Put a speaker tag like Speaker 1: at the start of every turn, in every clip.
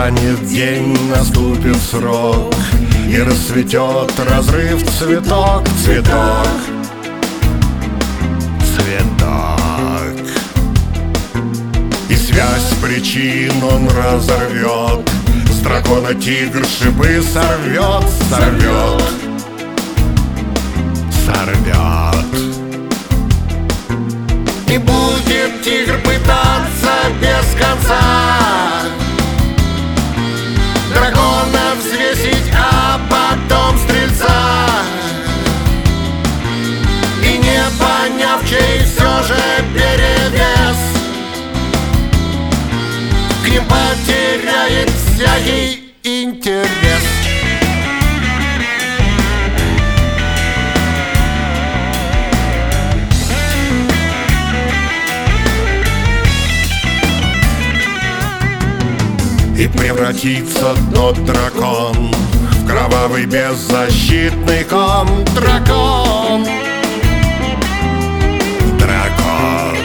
Speaker 1: Настанет день, наступит срок, и расцветет разрыв цветок, цветок, цветок. И связь причин он разорвет, с дракона тигр шипы сорвет, сорвет, сорвет. И будет тигр пытаться без конца дракона взвесить, а потом стрельца. И не поняв, чей все же перевес, к ним потеряет всякий интерес. И превратится тот дракон в кровавый беззащитный ком. Дракон, дракон.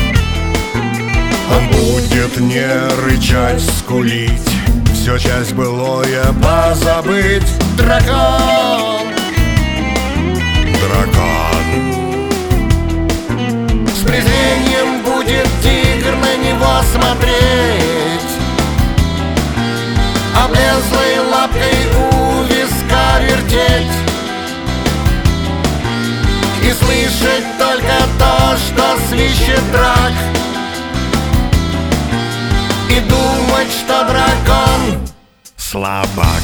Speaker 1: Он будет не рычать, скулить, все часть былое позабыть. Дракон, дракон. С презрением будет тигр на него смотреть, облезлой лапкой у виска вертеть и слышать только то, что свищет драк, и думать, что дракон слабак.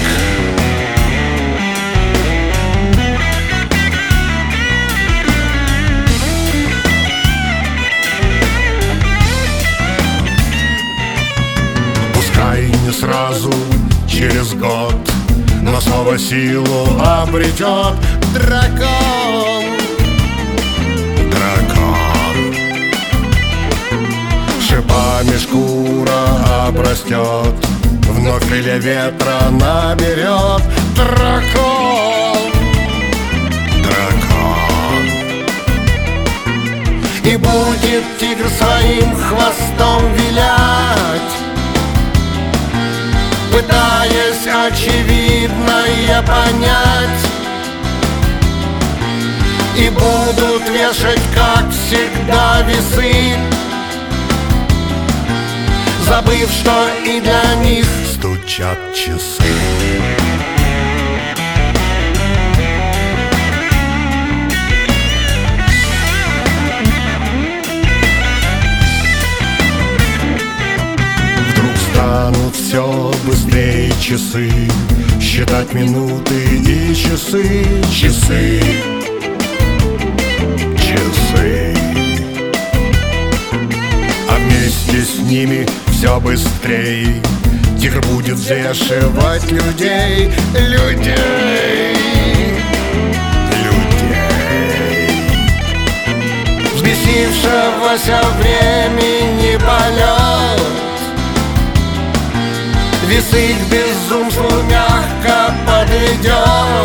Speaker 1: Пускай не сразу, через год, но снова силу обретет дракон, дракон. Шипами шкура обрастет, вновь крылья ветра наберет. Дракон, дракон. И будет тигр своим хвостом вилять, пытаясь очевидное понять, и будут вешать, как всегда, весы, забыв, что и для них стучат часы. Станут все быстрее часы, считать минуты и часы, часы, часы. А вместе с ними все быстрее тигр будет взвешивать людей, людей, людей. Взбесившегося времени полет весы к безумству мягко подведет,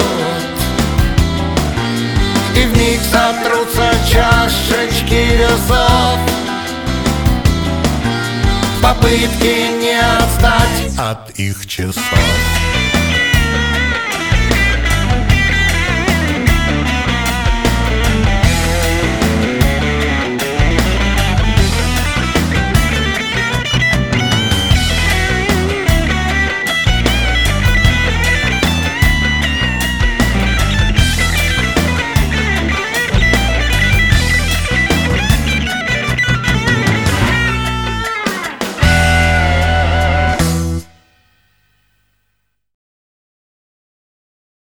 Speaker 1: и вмиг сотрутся чашечки весов в попытке не отстать от их часов.